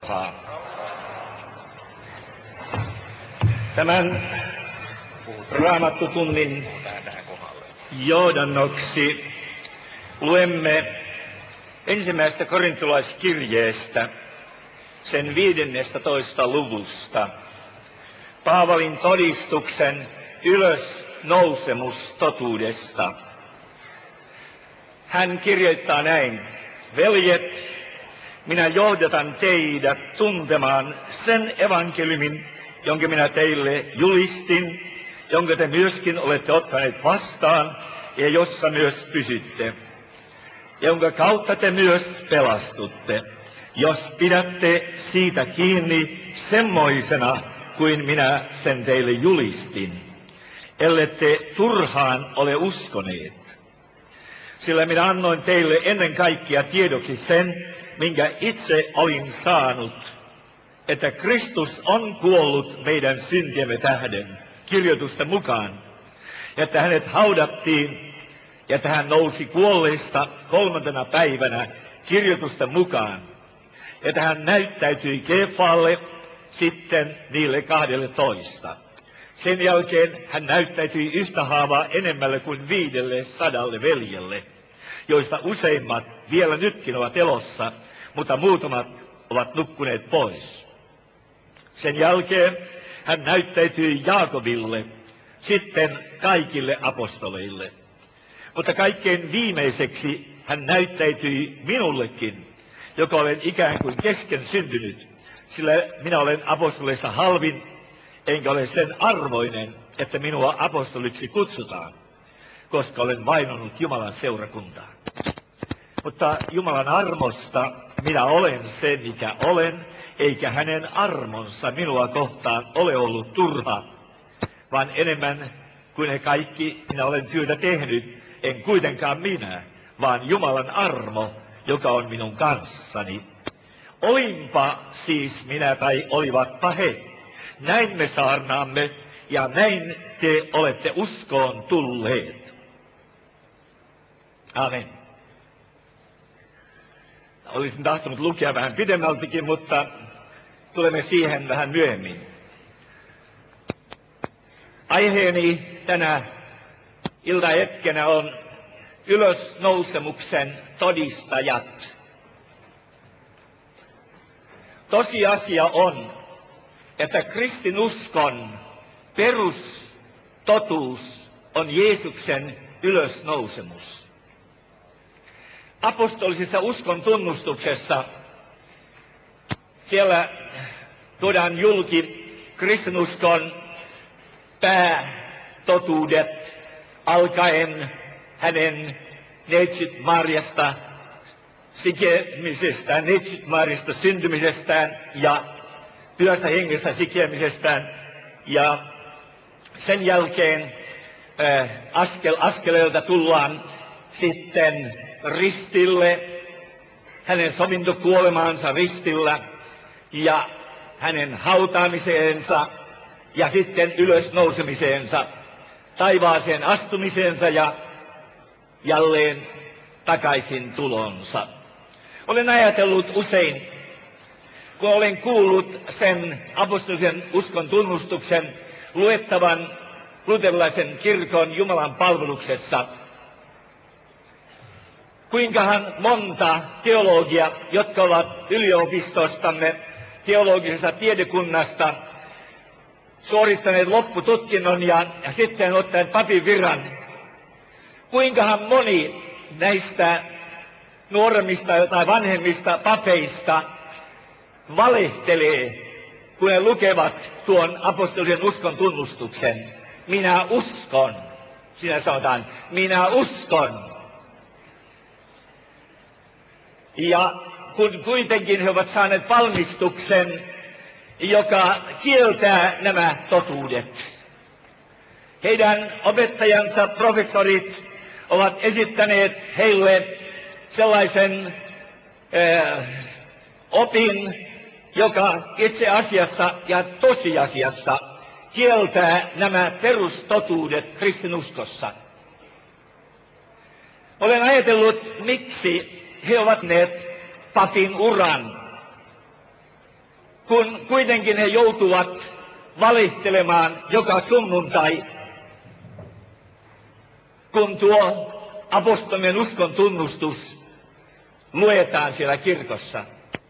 Tämän raamattutunnin johdannoksi luemme ensimmäisestä korintolaiskirjeestä, sen 15. luvusta, Paavalin todistuksen ylösnousemustotuudesta. Hän kirjoittaa näin: veljet, minä johdatan teidät tuntemaan sen evankeliumin, jonka minä teille julistin, jonka te myöskin olette ottaneet vastaan ja jossa myös pysytte, jonka kautta te myös pelastutte, jos pidätte siitä kiinni semmoisena kuin minä sen teille julistin, ellette turhaan ole uskoneet. Sillä minä annoin teille ennen kaikkea tiedoksi sen, minkä itse olin saanut, että Kristus on kuollut meidän syntiemme tähden, kirjoitusten mukaan, ja että hänet haudattiin, ja että hän nousi kuolleista 3. päivänä, kirjoitusten mukaan, että hän näyttäytyi Kefalle, sitten niille 12. Sen jälkeen hän näyttäytyi yhtä haavaa enemmälle kuin 500 veljelle, joista useimmat vielä nytkin ovat elossa, mutta muutamat ovat nukkuneet pois. Sen jälkeen hän näyttäytyi Jaakobille, sitten kaikille apostoleille. Mutta kaikkein viimeiseksi hän näyttäytyi minullekin, joka olen ikään kuin kesken syntynyt, sillä minä olen apostoleista halvin, enkä ole sen arvoinen, että minua apostoliksi kutsutaan, koska olen vainonnut Jumalan seurakuntaa. Mutta Jumalan armosta minä olen se, mikä olen, eikä hänen armonsa minua kohtaan ole ollut turha, vaan enemmän kuin he kaikki minä olen työtä tehnyt, en kuitenkaan minä, vaan Jumalan armo, joka on minun kanssani. Olinpa siis minä tai olivatpa he, näin me saarnaamme ja näin te olette uskoon tulleet. Amen. Olisin tahtonut lukea vähän pidemmältikin, mutta tulemme siihen vähän myöhemmin. Aiheeni tänä iltahetkenä on ylösnousemuksen todistajat. Tosiasia on, että kristinuskon perustotuus on Jeesuksen ylösnousemus. Apostolisessa uskon tunnustuksessa siellä tuodaan julki kristinuskon päätotuudet alkaen hänen neitsyt Mariasta sikemisestään, neitsyt Mariasta syntymisestään ja Pyhästä Hengestä sikemisestään, ja sen jälkeen askel askeleelta tullaan sitten ristille, hänen sovintokuolemaansa ristillä ja hänen hautaamiseensa ja sitten ylösnousemiseensa, taivaaseen astumiseensa ja jälleen takaisin tulonsa. Olen ajatellut usein, kun olen kuullut sen apostolisen uskon tunnustuksen luettavan luterilaisen kirkon Jumalan palveluksessa, kuinkahan monta teologia, jotka ovat yliopistostamme, teologisesta tiedekunnasta, suorittaneet loppututkinnon ja sitten ottaneet papin viran, kuinkahan moni näistä nuoremmista tai vanhemmista papeista valehtelee, kun he lukevat tuon apostolisen uskon tunnustuksen. Minä uskon. Siinä sanotaan, minä uskon. Ja kun kuitenkin he ovat saaneet valmistuksen, joka kieltää nämä totuudet. Heidän opettajansa, professorit, ovat esittäneet heille sellaisen opin, joka itse asiassa ja tosiasiassa kieltää nämä perustotuudet kristinuskossa. Olen ajatellut, miksi he ovat ne papin uran. kun kuitenkin he joutuvat valehtelemaan joka sunnuntai, kun tuo apostolien uskon tunnustus luetaan siellä kirkossa.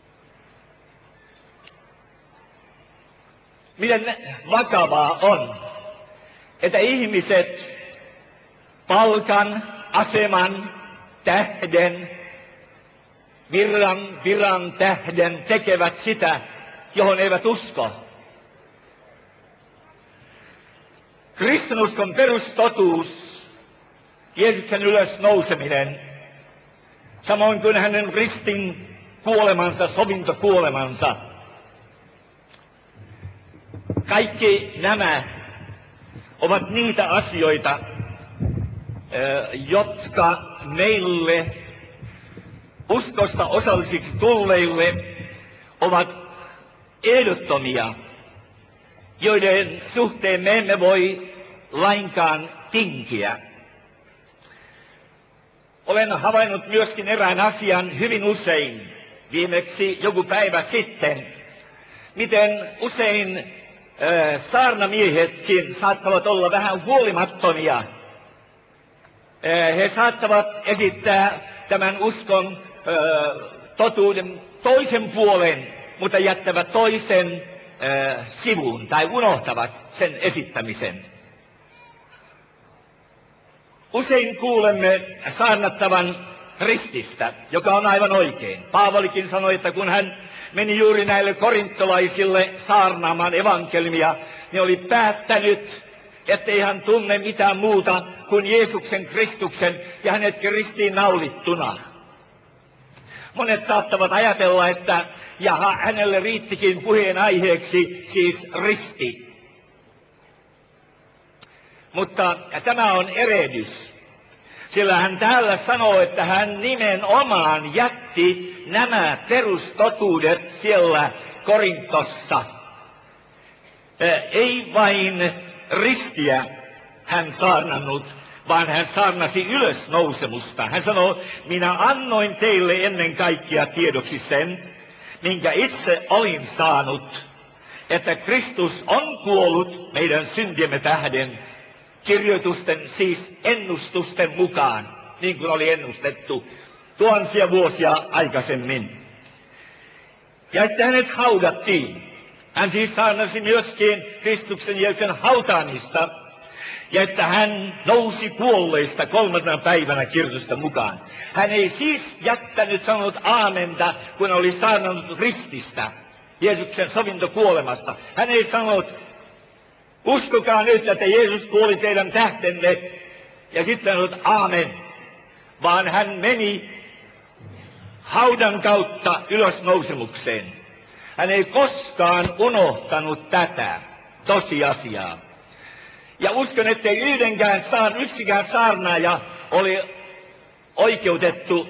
Miten vakavaa on, että ihmiset palkan, aseman tähden, viran tähden tekevät sitä, johon eivät usko. Kristinuskon perustotuus, Jeesuksen ylösnouseminen, samoin kuin hänen ristin kuolemansa, sovintokuolemansa, kaikki nämä ovat niitä asioita, jotka meille uskosta osallisiksi tulleille ovat ehdottomia, joiden suhteen me emme voi lainkaan tinkiä. Olen havainnut myöskin erään asian hyvin usein, viimeksi joku päivä sitten, miten usein saarnamiehetkin saattavat olla vähän huolimattomia. He saattavat esittää tämän uskon totuuden toisen puolen, mutta jättävät toisen sivuun tai unohtavat sen esittämisen. Usein kuulemme saarnattavan rististä, joka on aivan oikein. Paavalikin sanoi, että kun hän meni juuri näille korintolaisille saarnaamaan evankeliumia, niin oli päättänyt, ettei hän tunne mitään muuta kuin Jeesuksen Kristuksen ja hänetkin ristiin naulittuna. Monet saattavat ajatella, että hänelle riittikin puheen aiheeksi siis risti. Mutta tämä on erehdys, sillä hän täällä sanoo, että hän nimenomaan jätti nämä perustotuudet siellä Korintossa. Ei vain ristiä hän saarnannut, vaan hän saarnasi ylösnousemusta. Hän sanoo, minä annoin teille ennen kaikkea tiedoksi sen, minkä itse olin saanut, että Kristus on kuollut meidän syntiemme tähden, kirjoitusten, siis ennustusten mukaan, niin kuin oli ennustettu tuhansia vuosia aikaisemmin. Ja että hänet haudattiin. Hän siis saarnasi myöskin Kristuksen Jeesuksen hautaamista, ja että hän nousi kuolleista 3. päivänä kirjoitusten mukaan. Hän ei siis jättänyt sanonut aamenta, kun oli saarnannut rististä, Jeesuksen sovintokuolemasta. Hän ei sanonut, uskokaa nyt, että Jeesus kuoli teidän tähtenne, ja sitten sanonut aamen, vaan hän meni haudan kautta ylösnousemukseen. Hän ei koskaan unohtanut tätä tosiasiaa. Ja uskon, ettei yksikään saarnaaja oli oikeutettu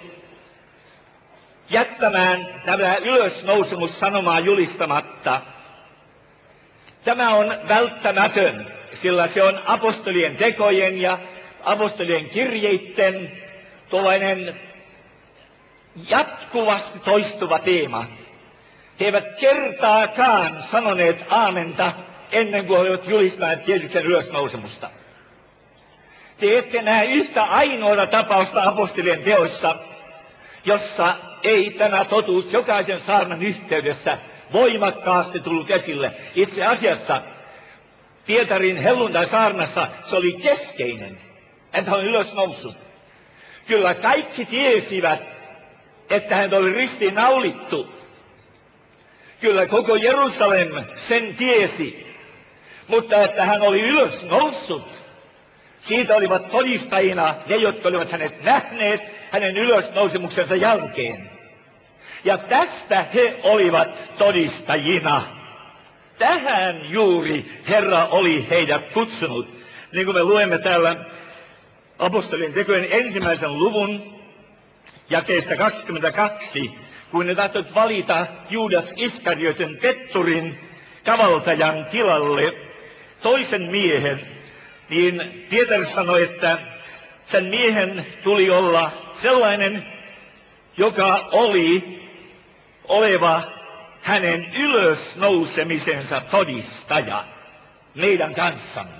jättämään tämä ylösnousemus sanomaa julistamatta. Tämä on välttämätön, sillä se on apostolien tekojen ja apostolien kirjeitten tuollainen jatkuvasti toistuva teema. He eivät kertaakaan sanoneet aamenta ennen kuin olivat julistaneet Jeesuksen ylösnousemusta. Te ette näe yhtä ainoata tapausta apostolien teoissa, jossa ei tämä totuus jokaisen saarnan yhteydessä voimakkaasti tullut esille. Itse asiassa Pietarin helluntai-saarnassa se oli keskeinen, että hän oli ylösnoussut. Kyllä kaikki tiesivät, että hän oli ristiin naulittu. Kyllä koko Jerusalem sen tiesi, mutta että hän oli ylösnoussut, siitä olivat todistajina ne, jotka olivat hänet nähneet hänen ylösnousemuksensa jälkeen. Ja tästä he olivat todistajina. Tähän juuri Herra oli heidät kutsunut. Niin kuin me luemme täällä apostolien tekojen 1. luvun jakeesta 22, kun ne tahtoivat valita Juudas Iskarioten petturin kavaltajan tilalle toisen miehen, niin Pietari sanoi, että sen miehen tuli olla sellainen, joka oli oleva hänen ylösnousemisensa todistaja meidän kanssamme.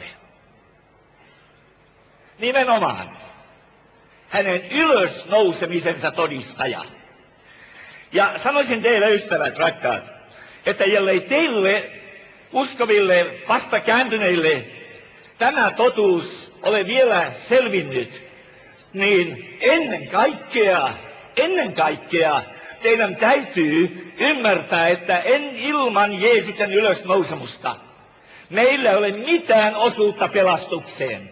Nimenomaan hänen ylösnousemisensa todistaja. Ja sanoisin teille, ystävät rakkaat, että jollei teille uskoville vasta kääntyneille tämä totuus ole vielä selvinnyt, niin ennen kaikkea teidän täytyy ymmärtää, että ilman Jeesuksen ylösnousemusta meillä ei ole mitään osuutta pelastukseen.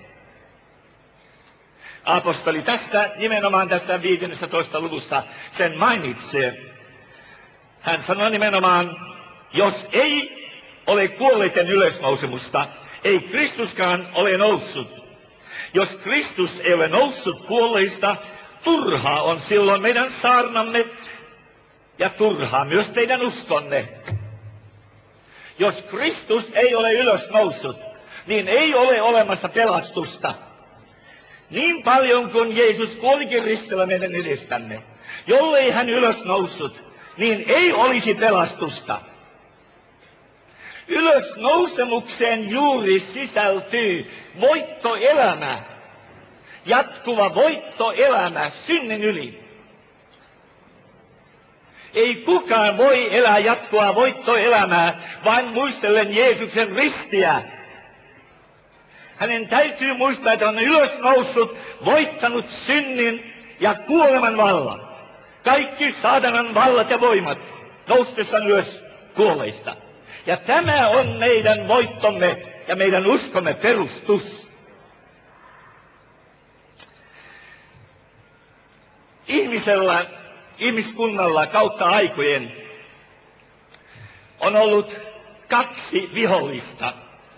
Apostoli nimenomaan tässä 15. luvussa sen mainitsee. Hän sanoi nimenomaan, jos ei ole kuolleiden ylösnousemusta, ei Kristuskaan ole noussut. Jos Kristus ei ole noussut kuolleista, turhaa on silloin meidän saarnamme ja turhaa myös teidän uskonne. Jos Kristus ei ole ylösnoussut, niin ei ole olemassa pelastusta. Niin paljon kuin Jeesus kuolikin ristillä meidän edestämme, jollei hän ylösnoussut, niin ei olisi pelastusta. Ylösnousemukseen juuri sisältyy voittoelämä, jatkuva voittoelämä synnin yli. Ei kukaan voi elää jatkuvaa voittoelämää vain muistellen Jeesuksen ristiä. Hänen täytyy muistaa, että on ylösnoussut, voittanut synnin ja kuoleman vallan. Kaikki saatanan vallat ja voimat noustessaan ylös kuolleista. Ja tämä on meidän voittomme ja meidän uskomme perustus. Ihmiskunnalla kautta aikojen on ollut kaksi vihollista.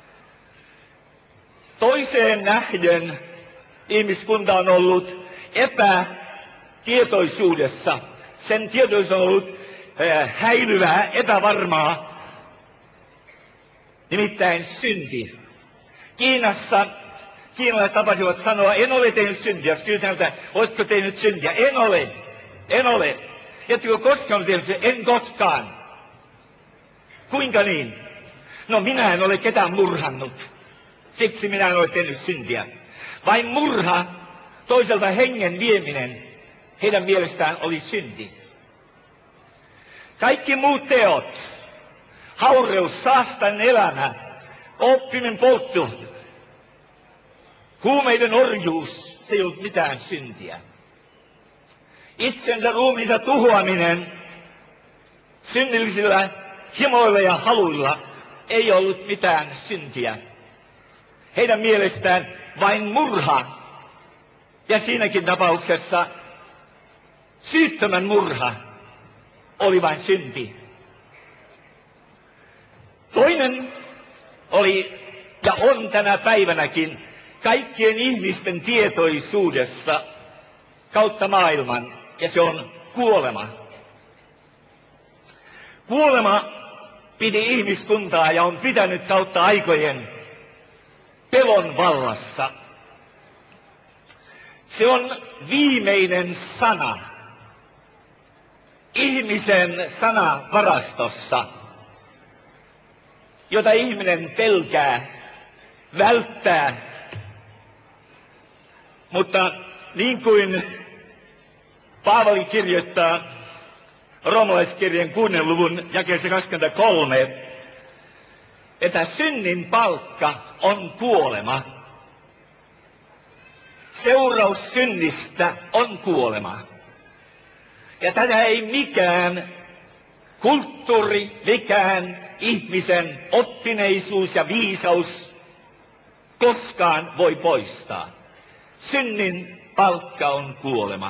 Toiseen nähden ihmiskunta on ollut epätietoisuudessa. Sen tietoisuus on ollut häilyvää, epävarmaa, nimittäin synti. Kiinalaiset tapasivat sanoa, en ole tehnyt syntiä. Kysytään, että oletko tehnyt syntiä? En ole. Ettekö koskaan tehnyt syntiä? En koskaan. Kuinka niin? No minä en ole ketään murhannut. Siksi minä en ole tehnyt syntiä. Vain murha, toiselta hengen vieminen, heidän mielestään oli synti. Kaikki muut teot, haureus, saastan elämä, oppiminen poltto, huumeiden orjuus, se ei ollut mitään syntiä. Itsensä ruumiinsa tuhoaminen synnillisillä himoilla ja haluilla ei ollut mitään syntiä. Heidän mielestään vain murha, ja siinäkin tapauksessa syyttömän murha oli vain synti. Toinen oli ja on tänä päivänäkin kaikkien ihmisten tietoisuudessa kautta maailman, ja se on kuolema. Kuolema piti ihmiskuntaa ja on pitänyt kautta aikojen pelon vallassa. Se on viimeinen sana ihmisen sanavarastossa, jota ihminen pelkää, välttää. Mutta niin kuin Paavali kirjoittaa roomalaiskirjeen 6. luvun jakeessa 23, että synnin palkka on kuolema. Seuraus synnistä on kuolema. Ja tätä ei mikään kulttuuri, mikään ihmisen oppineisuus ja viisaus koskaan voi poistaa. Synnin palkka on kuolema.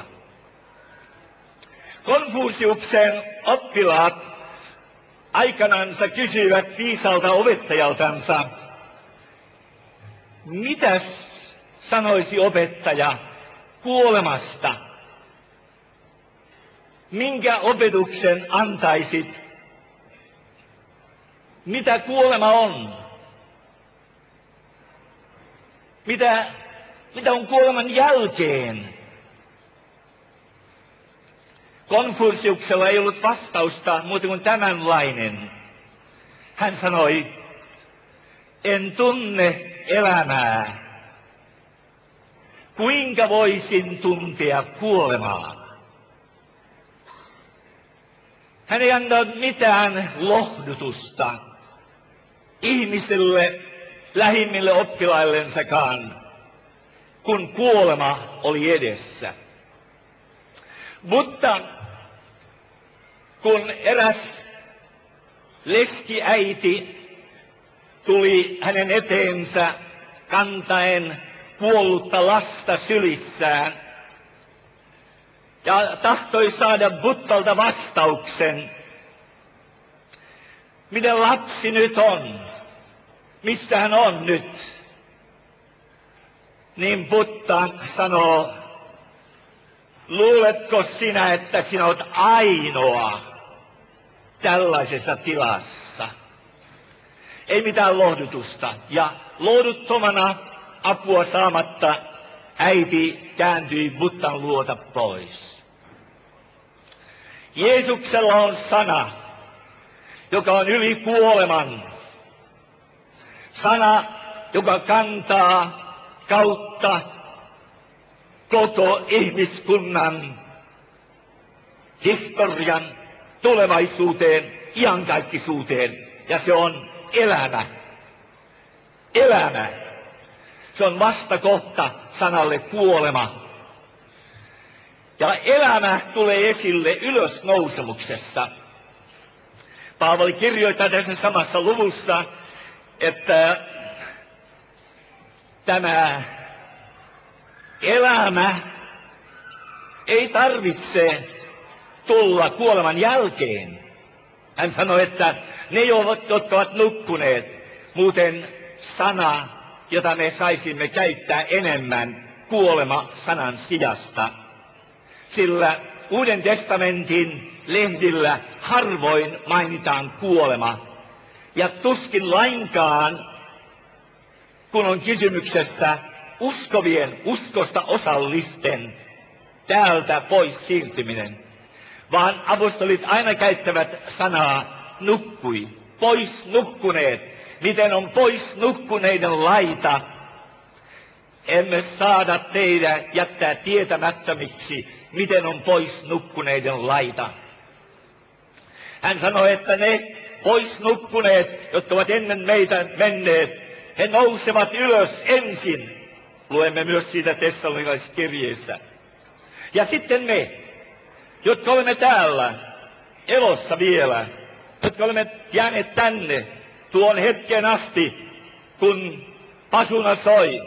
Konfusiuksen oppilaat aikanansa kysyivät viisalta opettajaltansa, mitäs sanoisi opettaja kuolemasta? Minkä opetuksen antaisit? Mitä kuolema on? Mitä on kuoleman jälkeen? Konfutsiuksella ei ollut vastausta muuta kuin tämänlainen. Hän sanoi, en tunne elämää. Kuinka voisin tuntea kuolemaa? Hän ei antanut mitään lohdutusta ihmisille, lähimmille oppilaillensakaan, kun kuolema oli edessä. Mutta kun eräs leskiäiti tuli hänen eteensä kantaen kuollutta lasta sylissään ja tahtoi saada Buddhalta vastauksen, miten lapsi nyt on, missä hän on nyt, niin Buddha sanoo, luuletko sinä, että sinä olet ainoa tällaisessa tilassa? Ei mitään lohdutusta. Ja lohduttomana apua saamatta äiti kääntyi Buddhan luota pois. Jeesuksella on sana, joka on yli kuoleman. Sana, joka kantaa kautta koko ihmiskunnan historian tulevaisuuteen, iankaikkisuuteen, ja se on elämä. Elämä. Se on vastakohta sanalle kuolema. Ja elämä tulee esille ylösnousemuksessa. Paavali kirjoittaa tässä samassa luvussa, että tämä elämä ei tarvitse tulla kuoleman jälkeen. Hän sanoi, että ne, jotka ovat nukkuneet, muuten sana, jota me saisimme käyttää enemmän kuolema-sanan sijasta. Sillä Uuden testamentin lehdillä harvoin mainitaan kuolema. Ja tuskin lainkaan, kun on kysymyksessä uskovien, uskosta osallisten täältä pois siirtyminen. Vaan apostolit aina käyttävät sanaa nukkui, pois nukkuneet. Miten on pois nukkuneiden laita? Emme saada teitä jättää tietämättömiksi, miten on pois nukkuneiden laita. Hän sanoi, että ne pois nukkuneet, jotka ovat ennen meitä menneet, he nousevat ylös ensin. Luemme myös siitä Tessalonikalaiskirjeessä. Ja sitten me, jotka olemme täällä, elossa vielä, jotka olemme jääneet tänne tuon hetken asti, kun pasuna soi.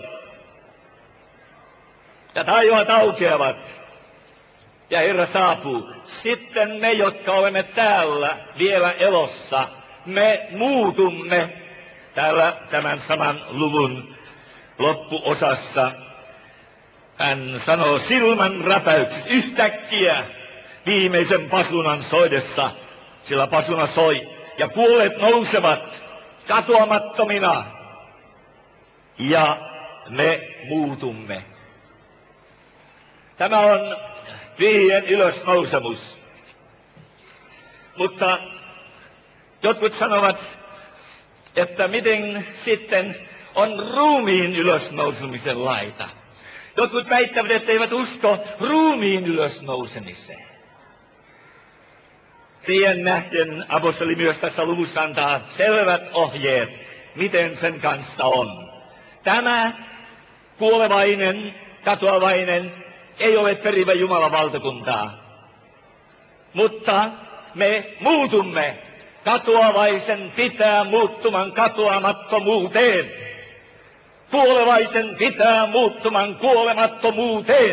Ja taivaat aukeavat ja Herra saapuu. Sitten me, jotka olemme täällä vielä elossa, me muutumme täällä tämän saman luvun loppuosassa. Hän sanoo silmän räpäyksessä yhtäkkiä viimeisen pasunan soidessa, sillä pasuna soi ja kuolleet nousevat katoamattomina ja me muutumme. Tämä on pyhien ylösnousemus. Mutta jotkut sanovat, että miten sitten on ruumiin ylösnousemisen laita. Jotkut väittävät, että eivät usko ruumiin ylösnousemiseen. Siihen nähden apostoli myös tässä luvussa antaa selvät ohjeet, miten sen kanssa on. Tämä kuolevainen, katoavainen ei ole perivä Jumalan valtakuntaa. Mutta me muutumme. Katoavaisen pitää muuttuman katoamattomuuteen. Kuolevaisen pitää muuttuman kuolemattomuuteen.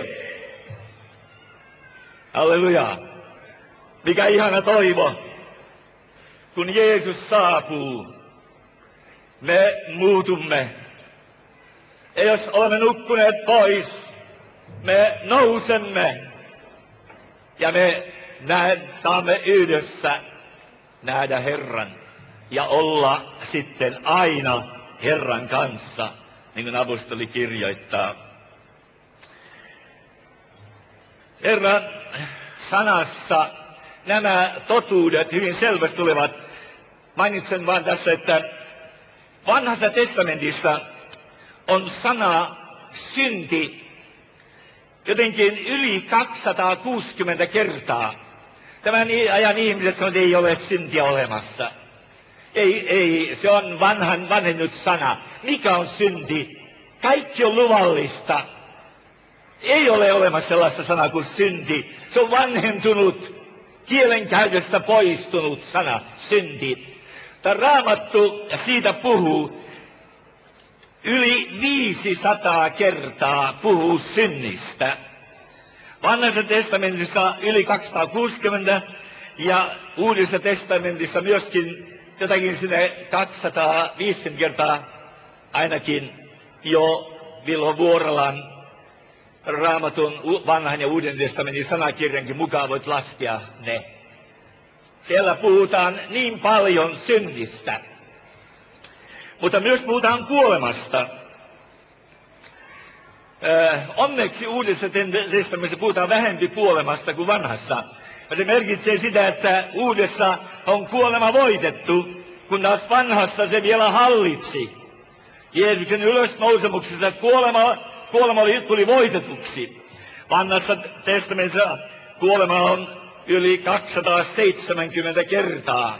Halleluja. Mikä ihana toivo. Kun Jeesus saapuu, me muutumme. Ja jos olemme nukkuneet pois, me nousemme. Ja me saamme yhdessä nähdä Herran ja olla sitten aina Herran kanssa, niin kuin apostoli kirjoittaa. Herra sanassa nämä totuudet hyvin selvästi tulevat. Mainitsen vain tässä, että Vanhassa testamentissa on sana synti jotenkin yli 260 kertaa. Tämän ajan ihmiset sanovat, että ei ole syntiä olemassa. Ei, se on vanhennut sana. Mikä on synti? Kaikki on luvallista. Ei ole olemassa sellaista sanaa kuin synti. Se on vanhentunut, kielenkäytöstä poistunut sana, synti. Tämä Raamattu siitä puhuu yli 500 kertaa puhuu synnistä. Vanhassa testamentissa yli 260 ja Uudessa testamentissa myöskin jotakin sinne 250 kertaa ainakin jo Vilho Vuoralan Raamatun vanhan ja Uuden testamentin sanakirjankin mukaan voit laskea ne. Siellä puhutaan niin paljon synnistä, mutta myös puhutaan kuolemasta. Onneksi Uudessa testamentissa puhutaan vähempi kuolemasta kuin vanhassa. Ja se merkitsee sitä, että Uudessa on kuolema voitettu, kun taas vanhassa se vielä hallitsi. Jeesuksen ylösnousemuksessa kuolema tuli voitetuksi. Vanhassa testamentissa kuolema on yli 270 kertaa.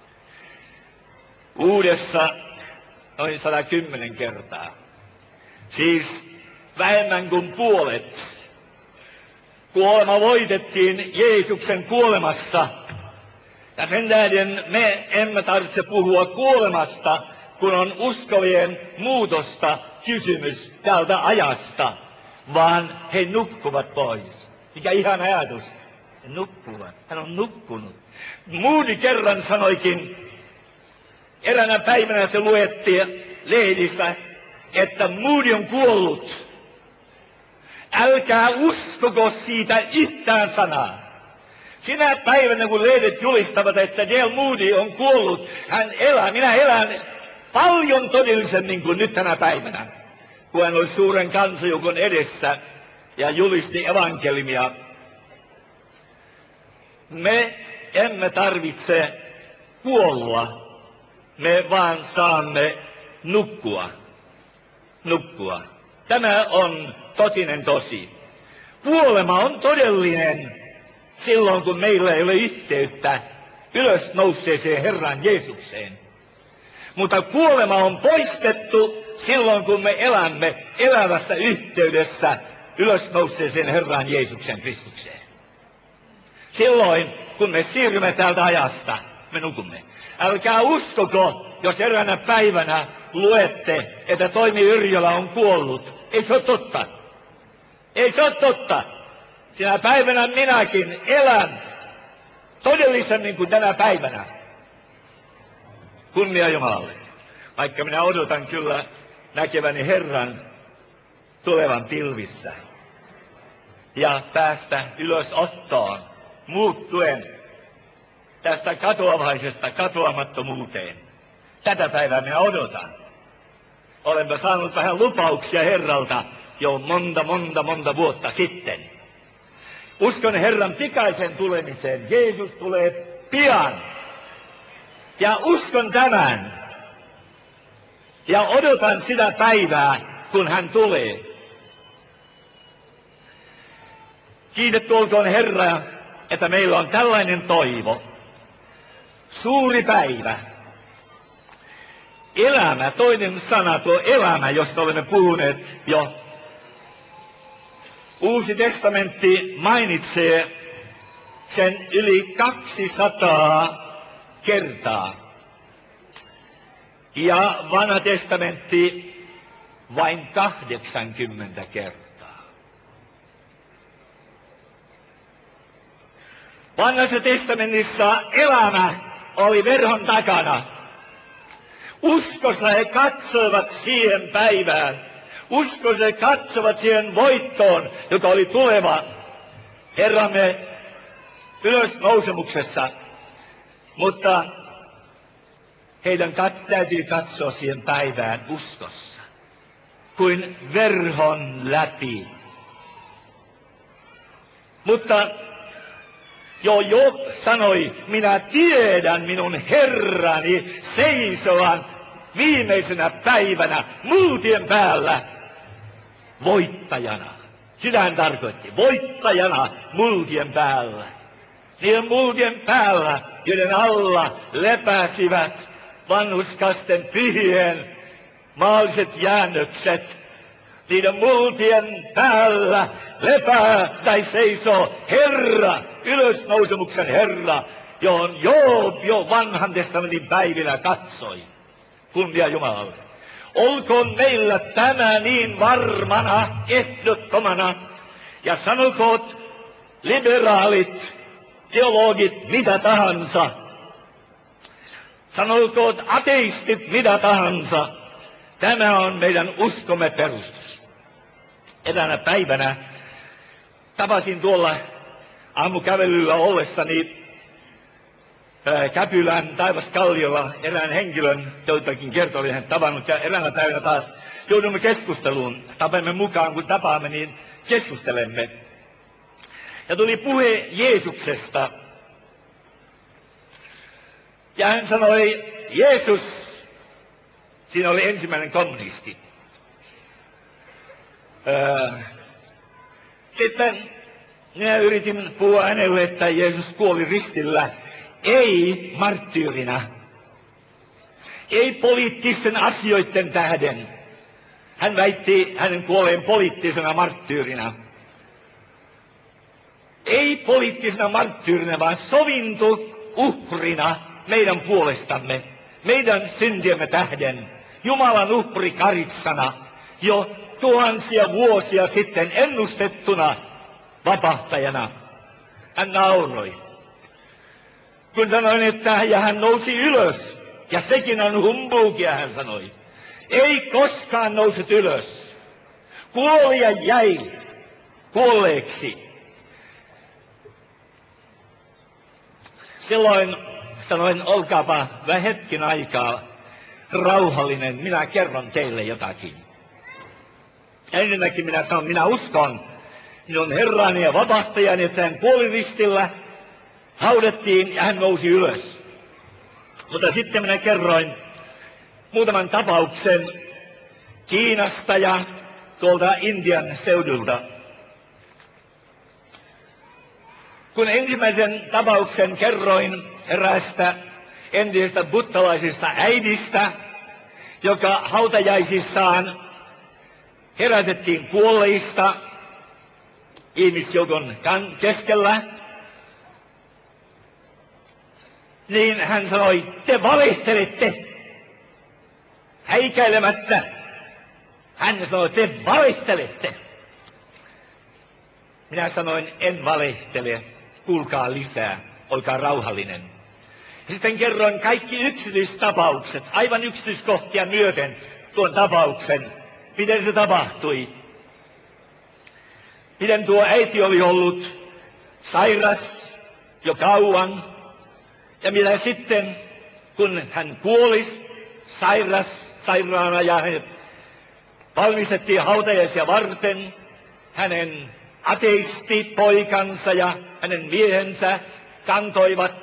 Uudessa noin 110 kertaa. Siis vähemmän kuin puolet. Kuolema voitettiin Jeesuksen kuolemassa. Ja sen tähden me emme tarvitse puhua kuolemasta, kun on uskovien muutosta kysymys tältä ajasta, vaan he nukkuvat pois. Mikä ihan ajatus. He nukkuvat. Hän on nukkunut. Moody kerran sanoikin, eräänä päivänä se luettiin lehdistä, että Moody on kuollut. Älkää uskoko siitä yhtään sanaa. Sinä päivänä, kun lehdet julistavat, että Dale Moody on kuollut, hän elää, minä elän paljon todellisemmin kuin nyt tänä päivänä, kun hän oli suuren kansajoukon edessä ja julisti evankeliumia. Me emme tarvitse kuolla, me vaan saamme nukkua. Nukkua. Tämä on totinen tosi. Kuolema on todellinen silloin, kun meillä ei ole yhteyttä ylösnouseeseen Herran Jeesukseen. Mutta kuolema on poistettu silloin, kun me elämme elävässä yhteydessä ylösnouseeseen Herran Jeesuksen Kristukseen. Silloin, kun me siirrymme täältä ajasta, me nukumme. Älkää uskoko, jos eräänä päivänä luette, että Toimi Yrjölä on kuollut. Ei se ole totta. Ei se ole totta. Sinä päivänä minäkin elän todellisemmin kuin tänä päivänä. Kunnia Jumalalle. Vaikka minä odotan kyllä näkeväni Herran tulevan pilvissä ja päästä ylösottoon, muuttuen tästä katoavaisesta katoamattomuuteen. Tätä päivää minä odotan. Olemme saanut vähän lupauksia Herralta jo monta vuotta sitten. Uskon Herran pikaisen tulemiseen. Jeesus tulee pian. Ja uskon tämän. Ja odotan sitä päivää, kun hän tulee. Kiitetty olkoon Herra, että meillä on tällainen toivo. Suuri päivä. Elämä, toinen sana, tuo elämä, josta olemme puhuneet jo. Uusi testamentti mainitsee sen yli 200 kertaa. Ja vanha testamentti vain 80 kertaa. Vanhassa testamentissa elämä oli verhon takana. Uskossa he katsoivat siihen päivään. Uskossa he katsovat siihen voittoon, joka oli tuleva Herramme ylösnousemuksessa. Mutta heidän täytyy katsoa siihen päivään uskossa, kuin verhon läpi. Mutta Job sanoi, minä tiedän minun Herrani seisovan viimeisenä päivänä multien päällä voittajana. Sitä hän tarkoitti, voittajana multien päällä. Niiden multien päällä, joiden alla lepäsivät vanhuskasten pyhien maalliset jäännökset. Niiden multien päällä lepää tai seisoo Herra, ylösnousemuksen Herra, johon Job jo vanhan testamentin päivinä katsoi. Kunnia Jumalalle. Olkoon meillä tämä niin varmana, ehdottomana, ja sanokoot liberaalit, teologit mitä tahansa, sanokoot ateistit mitä tahansa, tämä on meidän uskomme perustus. Eräänä päivänä tapasin tuolla aamukävelyllä ollessani Käpylän Taivaskalliolla erään henkilön, joitakin kertoi oli hän tavannut, ja eräänä päivänä taas joudumme keskusteluun. Tapamme mukaan, kun tapaamme, niin keskustelemme. Ja tuli puhe Jeesuksesta. Ja hän sanoi, Jeesus, siinä oli ensimmäinen kommunisti. Sitten minä yritin puhua hänelle, että Jeesus kuoli ristillä, ei marttyyrinä, ei poliittisten asioiden tähden. Hän väitti hänen kuoleen poliittisena marttyyrinä. Ei poliittisena marttyyrinä, vaan sovintouhrina meidän puolestamme, meidän syntiemme tähden, Jumalan uhri karitsana, jo tuhansia vuosia sitten ennustettuna vapahtajana. Hän nauroi. Kun sanoin, että ja hän nousi ylös, ja sekin on humbuukia, hän sanoi. Ei koskaan nousit ylös. Kuoli ja jäi kuolleeksi. Silloin sanoin, olkaapa hetken aikaa rauhallinen, minä kerron teille jotakin. Ensinnäkin minä sanon, minä uskon minun Herrani ja vapahtajani, että hän kuoli ristillä, haudettiin ja hän nousi ylös. Mutta sitten minä kerroin muutaman tapauksen Kiinasta ja tuolta Intian seudulta. Kun ensimmäisen tapauksen kerroin eräästä entisestä buddhalaisesta äidistä, joka hautajaisissaan herätettiin kuolleista ihmisjoukon keskellä, niin hän sanoi, te valehtelette, häikäilemättä. Hän sanoi, te valehtelette. Minä sanoin, en valehtele, kuulkaa lisää, olkaa rauhallinen. Sitten kerroin kaikki yksityistapaukset, aivan yksityiskohtia myöten tuon tapauksen, miten se tapahtui. Miten tuo äiti oli ollut sairas jo kauan, ja mitä sitten, kun hän kuoli sairaana ja hänet valmistettiin hautajaisia varten, hänen ateistipoikansa ja hänen miehensä kantoivat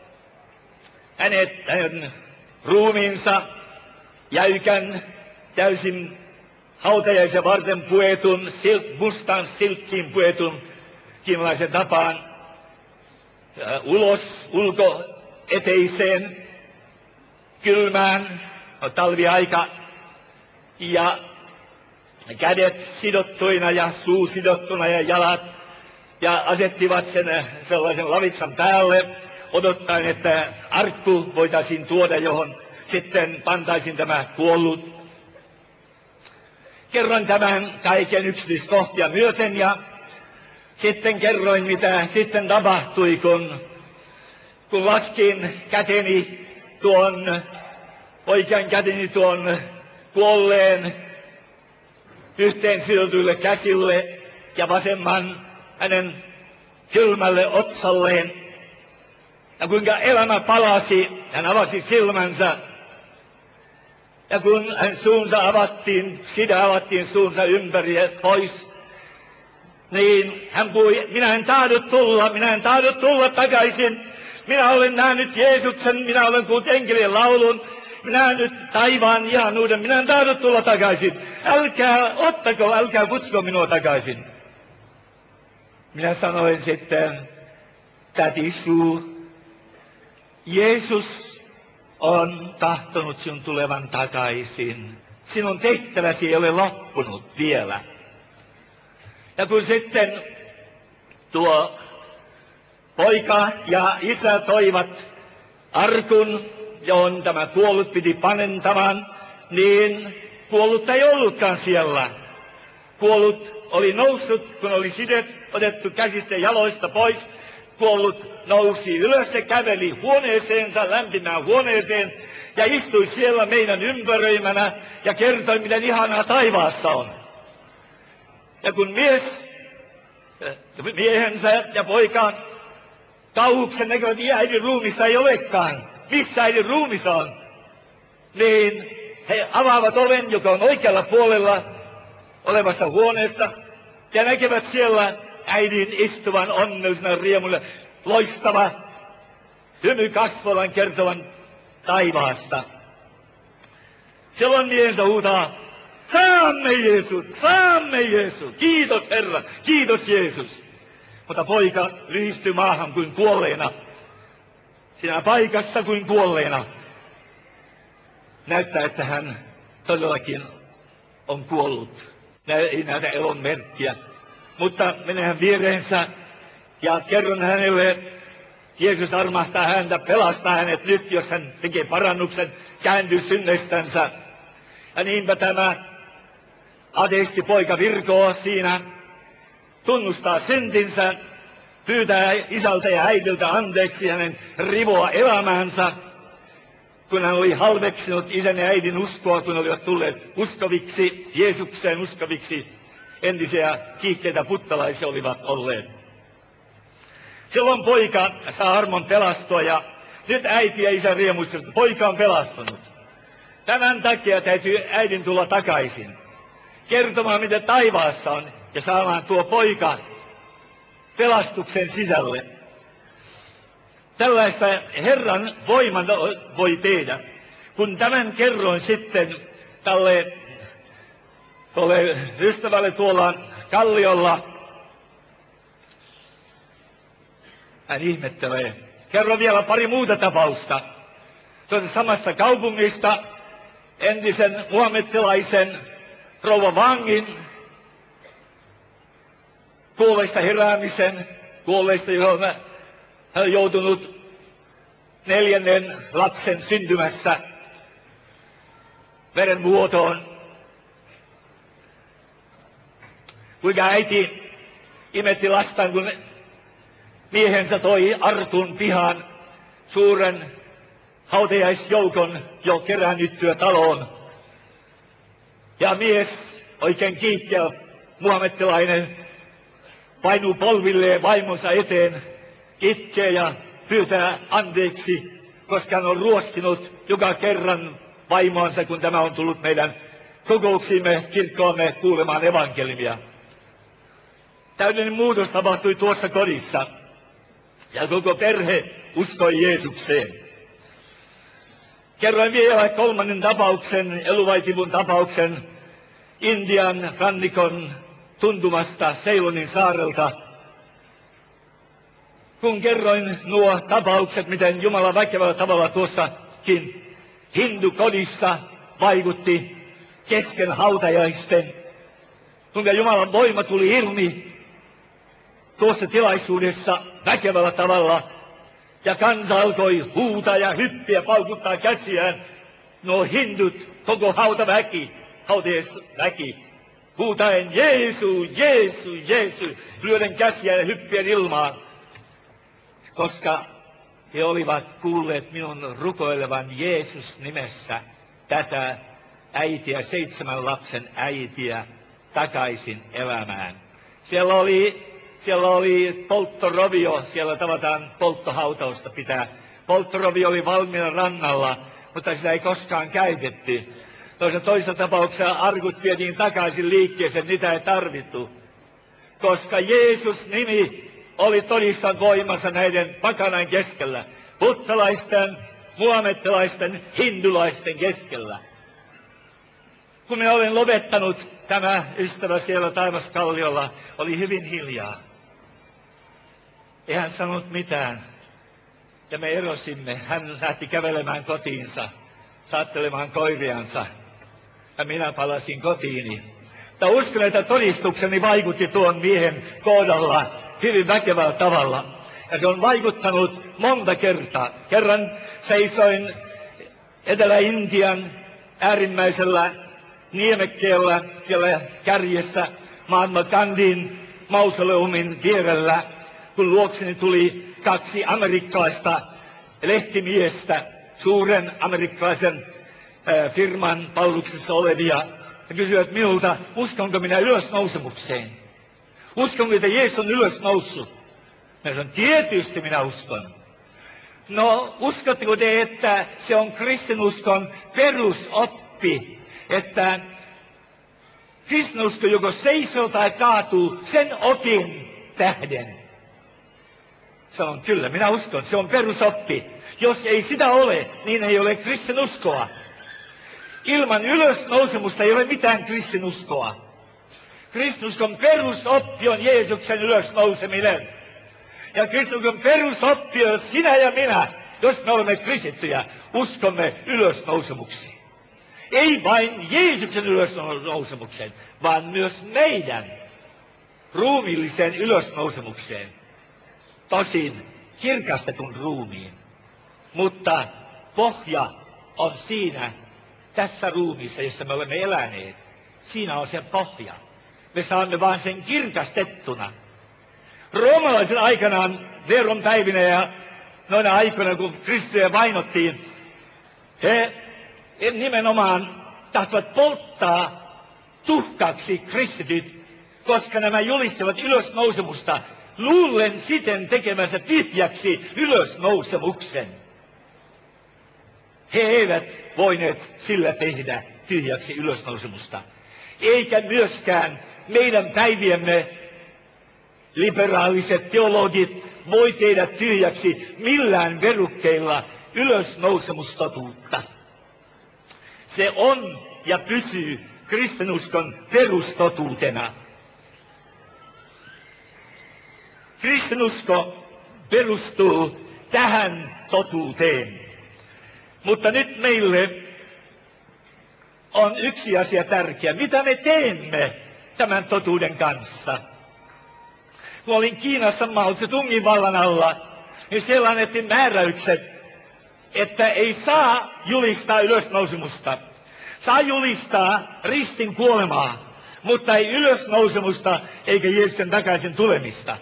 hänen ruumiinsa jäykän, täysin hautajaisia varten puetun, mustan silkkiin puetun kiinalaisen tapaan ulos ulkoeteiseen kylmään talviaika ja kädet sidottuina ja suu sidottuna ja jalat ja asettivat sen sellaisen lavitsan päälle odottaen, että arkku voitaisiin tuoda, johon sitten pantaisiin tämä kuollut. Kerroin tämän kaiken yksityiskohtia myöten ja sitten kerroin, mitä sitten tapahtui, kun laskin käteni oikean käteni tuon kuolleen yhteen sidotuille käsille ja vasemman hänen kylmälle otsalleen. Ja kuinka elämä palasi, hän avasi silmänsä. Ja kun hän suunsa avattiin, sitä avattiin suunsa ympäri ja pois. niin hän puhui, minä en tahdo tulla takaisin. Minä olen nähnyt Jeesuksen, minä olen kuullut enkelien laulun, minä näen nyt taivaan ihanuuden, minä en tahdo tulla takaisin. Älkää kutsuko minua takaisin. Minä sanoin sitten, täti Suu, Jeesus on tahtonut sinun tulevan takaisin. Sinun tehtäväsi ei ole loppunut vielä. Ja kun sitten tuo poika ja isä toivat arkun, johon tämä kuollut piti panentamaan, niin kuollutta ei ollutkaan siellä. Kuollut oli noussut, kun oli sidet otettu käsistä jaloista pois. Kuollut nousi ylös ja käveli huoneeseensa, lämpimään huoneeseen, ja istui siellä meidän ympäröimänä ja kertoi, miten ihanaa taivaassa on. Ja kun miehensä ja poika kauhuksen näkevät, että äidin ruumissa ei olekaan, missä äidin ruumis on, niin he avaavat oven, joka on oikealla puolella olevasta huoneesta, ja näkevät siellä äidin istuvan onnellisena riemulla, loistava hymy kasvoillaan kertovan taivaasta. Silloin miehensä huutaa, saamme Jeesus, kiitos Herra, kiitos Jeesus. Mutta poika lyhistyi maahan kuin kuolleena, siinä paikassa kuin kuolleena. Näyttää, että hän todellakin on kuollut. Ei näytä elon merkkiä. Mutta menen viereensä ja kerron hänelle, Jeesus armahtaa häntä, pelastaa hänet nyt, jos hän tekee parannuksen, kääntyy synneistänsä. Ja niinpä tämä ateistipoika virkoo siinä, tunnustaa syntinsä, pyytää isältä ja äidiltä anteeksi hänen rivoa elämäänsä, kun hän oli halveksinut isän ja äidin uskoa, kun olivat tulleet uskoviksi, Jeesukseen uskoviksi, entisiä kiihkeitä puttalaisia olivat olleet. Silloin poika saa armon pelastua, ja nyt äiti ja isä riemuistuvat, että poika on pelastunut. Tämän takia täytyy äidin tulla takaisin, kertomaan mitä taivaassa on, ja saamaan tuo poika pelastuksen sisälle. Tällaista Herran voiman voi tehdä. Kun tämän kerroin sitten tuolle ystävälle tuolla kalliolla, hän ihmettelee. Kerron vielä pari muuta tapausta. Tuosta samasta kaupungista entisen muhammedilaisen rouva Wangin kuolleista heräämisen, kuolleista, johon hän on joutunut 4. lapsen syntymässä verenvuotoon. Kuinka äiti imetti lastaan, kun miehensä toi arkun pihaan suuren hautajaisjoukon jo keräännyttyä taloon. Ja mies, oikein kiihkeä muhammedilainen, painuu polvilleen vaimonsa eteen, itkee ja pyytää anteeksi, koska hän on ruoskinut joka kerran vaimoansa, kun tämä on tullut meidän kokouksiimme, kirkkoomme kuulemaan evankeliumia. Täydellinen muutos tapahtui tuossa kodissa, ja koko perhe uskoi Jeesukseen. Kerroin vielä 3. tapauksen, Eluvaitipun tapauksen, Intian rannikon tuntumasta Ceylonin saarelta. Kun kerroin nuo tapaukset, miten Jumala väkevällä tavalla tuossakin hindukodissa vaikutti kesken hautajaisten, kuinka Jumalan voima tuli ilmi tuossa tilaisuudessa väkevällä tavalla, ja kansa alkoi huutaa ja hyppiä, paukuttaa käsiään. Nuo hindut, koko hautaväki, huutaen Jeesu, Jeesu, Jeesu, lyöden käsiään ja hyppien ilmaan, koska he olivat kuulleet minun rukoilevan Jeesus nimessä tätä äitiä, 7 lapsen äitiä, takaisin elämään. Siellä oli polttorovio, siellä tavataan polttohautausta pitää. Polttorovio oli valmiina rannalla, mutta sitä ei koskaan käytetty. Toisessa tapauksessa arkut vietiin takaisin liikkeeseen, niitä ei tarvittu. koska Jeesus nimi oli todistan voimassa näiden pakanain keskellä, buddhalaisten, muhammedilaisten, hindulaisten keskellä. Kun minä olen lopettanut, tämä ystävä siellä Taivaskalliolla oli hyvin hiljaa. Ei hän sanonut mitään. Ja me erosimme. Hän lähti kävelemään kotiinsa, saattelemaan koiriansa. Ja minä palasin kotiini. Mutta uskon, että todistukseni vaikutti tuon miehen kohdalla hyvin väkevällä tavalla. Ja se on vaikuttanut monta kertaa. Kerran seisoin Etelä-Intian äärimmäisellä niemekkeellä siellä kärjessä Mahatma Gandhin mausoleumin vierellä, kun luokseni tuli 2 amerikkalaista lehtimiestä, suuren amerikkalaisen firman palveluksessa olevia, ja kysyivät minulta, uskonko minä ylösnousemukseen? Uskonko, että Jeesus on ylösnoussut? Minä sanon, tietysti minä uskon. No, uskotteko te, että se on kristinuskon perusoppi, että kristinusko joko seisoo tai kaatuu sen opin tähden? Sanon, kyllä, minä uskon, se on perusoppi. Jos ei sitä ole, niin ei ole kristinuskoa. Ilman ylösnousemusta ei ole mitään kristinuskoa. Kristinuskon perusoppi on Jeesuksen ylösnouseminen. Ja kristinuskon perusoppi on sinä ja minä, jos me olemme kristittyjä, uskomme ylösnousemuksiin. Ei vain Jeesuksen ylösnousemukseen, vaan myös meidän ruumiilliseen ylösnousemukseen. Tosin kirkastetun ruumiin, mutta pohja on siinä, tässä ruumiissa, jossa me olemme eläneet. Siinä on sen pohja. Me saamme vain sen kirkastettuna. Roomalaiset aikanaan Veron päivinä ja noina aikoina, kun kristittyjä vainottiin, he nimenomaan tahtovat polttaa tuhkaksi kristityt, koska nämä julistavat ylösnousemusta, luullen siten tekemänsä tyhjäksi ylösnousemuksen. He eivät voineet sillä tehdä tyhjäksi ylösnousemusta. Eikä myöskään meidän päiviemme liberaaliset teologit voi tehdä tyhjäksi millään verukkeilla ylösnousemustotuutta. Se on ja pysyy kristinuskon perustotuutena. Kristinusko perustuu tähän totuuteen. Mutta nyt meille on yksi asia tärkeä. Mitä me teemme tämän totuuden kanssa? Kun olin Kiinassa Mao Tse-tungin vallan alla, niin siellä annettiin määräykset, että ei saa julistaa ylösnousemusta. Saa julistaa ristin kuolemaa, mutta ei ylösnousemusta eikä Jeesuksen takaisin tulemista.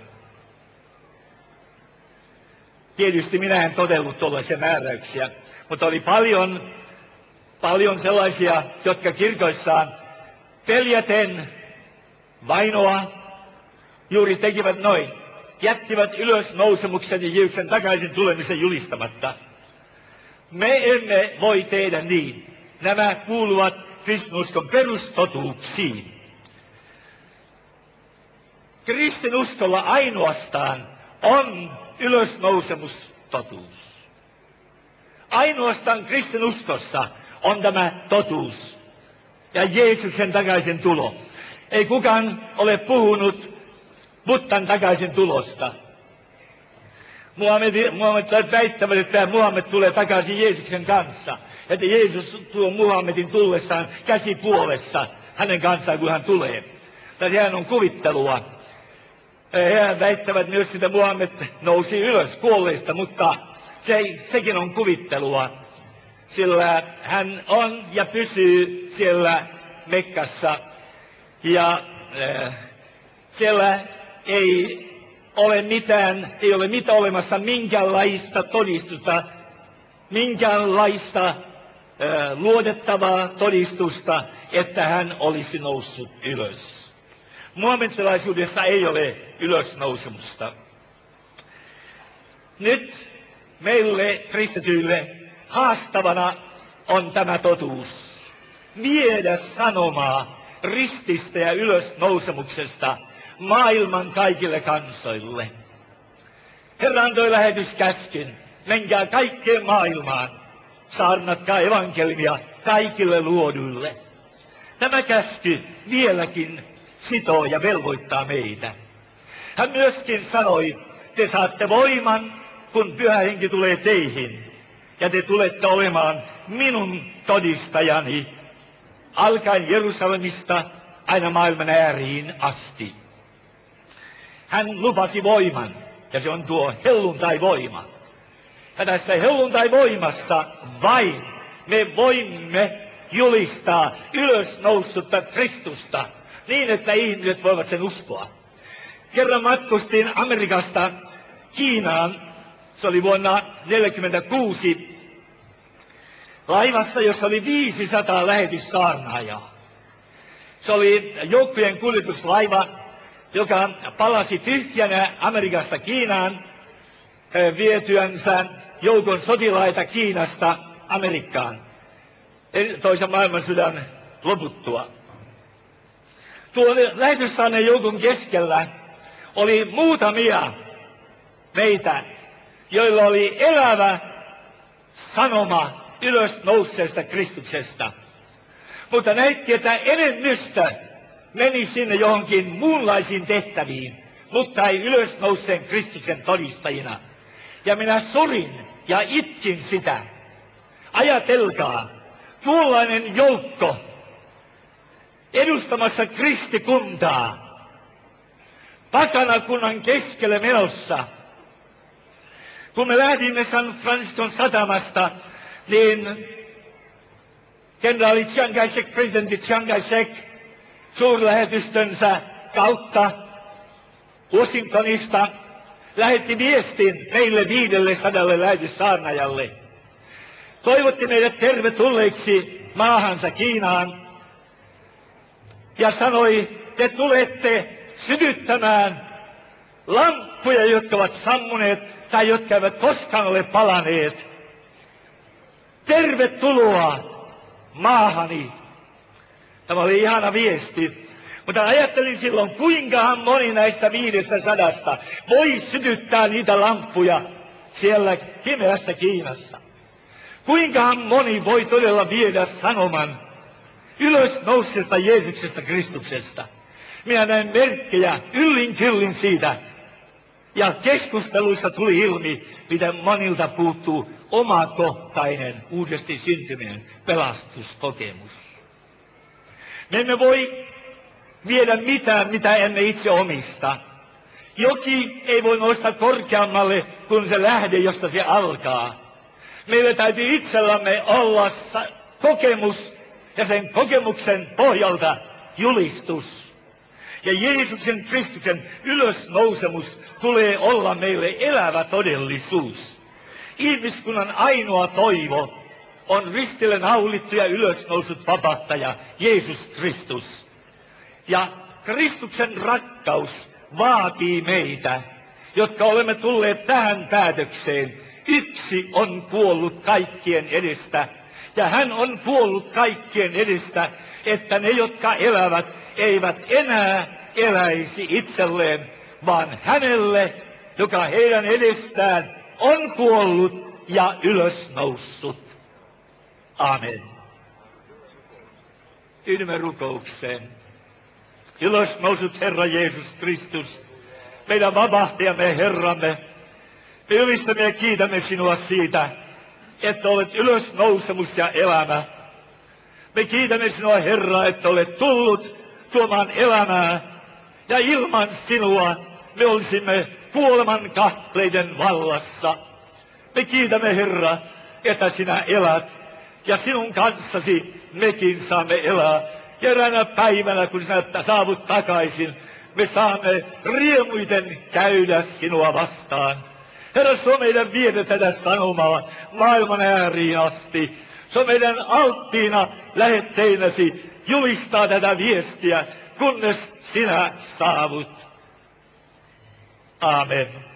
Tietysti minä en totellut tuollaisia määräyksiä, mutta oli paljon sellaisia, jotka kirkoissaan peljäten vainoa juuri tekivät noin. Jättivät ylösnousemuksen ja Jeesuksen takaisin tulemisen julistamatta. Me emme voi tehdä niin. Nämä kuuluvat kristinuskon perustotuuksiin. Kristinuskolla ainoastaan on ylösnousemustotuus. Ainoastaan kristinuskossa on tämä totuus ja Jeesuksen takaisin tulo. Ei kukaan ole puhunut Buddhan takaisin tulosta. Muhammedilaiset väittävät, että Muhammed tulee takaisin Jeesuksen kanssa. Että Jeesus tuo Muhammedin tullessaan käsipuolessa hänen kanssaan, kun hän tulee. Tai sehän on kuvittelua. He väittävät myös, että Muhammed nousi ylös kuolleista, mutta sekin on kuvittelua. Sillä hän on ja pysyy siellä Mekkassa. Ja siellä ei ole olemassa minkäänlaista todistusta, minkäänlaista luotettavaa todistusta, että hän olisi noussut ylös. Muhammedilaisuudessa ei ole ylösnousemusta. Nyt meille kristityille haastavana on tämä totuus. Viedä sanomaa rististä ja ylösnousemuksesta maailman kaikille kansoille. Herra antoi lähetyskäskyn, menkää kaikkeen maailmaan, saarnatkaa evankeliumia kaikille luoduille. Tämä käsky vieläkin sitoo ja velvoittaa meitä. Hän myöskin sanoi, te saatte voiman, kun Pyhä Henki tulee teihin, ja te tulette olemaan minun todistajani, alkaen Jerusalemista aina maailman ääriin asti. Hän lupasi voiman, ja se on tuo helluntai-voima. Ja tässä helluntai-voimassa vain me voimme julistaa ylösnoussutta Kristusta niin, että ihmiset voivat sen uskoa. Kerran matkustin Amerikasta Kiinaan, se oli vuonna 1946, laivassa, jossa oli 500 lähetyssaarnaajaa. Se oli joukkojen kuljetuslaiva, joka palasi tyhjänä Amerikasta Kiinaan vietyänsä joukon sotilaita Kiinasta Amerikkaan toisen maailmansodan loputtua. Tuon lähetyssaarneen joukon keskellä oli muutamia meitä, joilla oli elävä sanoma ylösnousseesta Kristuksesta. Mutta näytti, että enemmistö meni sinne johonkin muunlaisiin tehtäviin, mutta ei ylösnouseen Kristuksen todistajina. Ja minä surin ja itkin sitä. Ajatelkaa, tuollainen joukko edustamassa kristikuntaa pakanakunnan keskelle menossa. Kun me lähdimme San Franciscon satamasta, niin kenraali Chiang Kai-shek, presidentti Chiang Kai-shek, suurlähetystönsä kautta Washingtonista lähetti viestin meille 500 lähetyssaarnaajalle. Toivotti meidät tervetulleiksi maahansa Kiinaan ja sanoi, te tulette sytyttämään lamppuja, jotka ovat sammuneet tai jotka eivät koskaan ole palaneet. Tervetuloa maahani. Tämä oli ihana viesti. Mutta ajattelin silloin, kuinkahan moni näistä 500 voi sytyttää niitä lamppuja siellä pimeässä Kiinassa. Kuinkahan moni voi todella viedä sanoman ylösnousseesta Jeesuksesta Kristuksesta. Minä näin merkkejä yllin kyllin siitä. Ja keskusteluissa tuli ilmi, miten monilta puuttuu omakohtainen uudesti syntyminen pelastuskokemus. Me emme voi viedä mitään, mitä emme itse omista. Joki ei voi nousta korkeammalle kuin se lähde, josta se alkaa. Meillä täytyy itsellämme olla kokemus ja sen kokemuksen pohjalta julistus. Ja Jeesuksen Kristuksen ylösnousemus tulee olla meille elävä todellisuus. Ihmiskunnan ainoa toivo on ristille naulittu ja ylösnousut vapahtaja Jeesus Kristus. Ja Kristuksen rakkaus vaatii meitä, jotka olemme tulleet tähän päätökseen. Yksi on kuollut kaikkien edestä, ja hän on kuollut kaikkien edestä, että ne, jotka elävät, eivät enää eläisi itselleen, vaan hänelle, joka heidän edestään on kuollut ja ylösnoussut. Amen. Yhdymme rukoukseen. Ylösnousut Herra Jeesus Kristus, meidän vapahtajamme Herramme, me ylistämme ja kiitämme sinua siitä, että olet ylösnousemus ja elämä. Me kiitämme sinua, Herra, että olet tullut tuomaan elämää, ja ilman sinua me olisimme kuoleman kahleiden vallassa. Me kiitämme, Herra, että sinä elät, ja sinun kanssasi mekin saamme elää. Ja eräänä päivänä, kun sinä saavut takaisin, me saamme riemuiten käydä sinua vastaan. Herra, se on meidän viedä tätä sanomaa maailman ääriin asti. Se on meidän alttiina lähetteinäsi julistaa tätä viestiä, kunnes sinä saavut. Amen.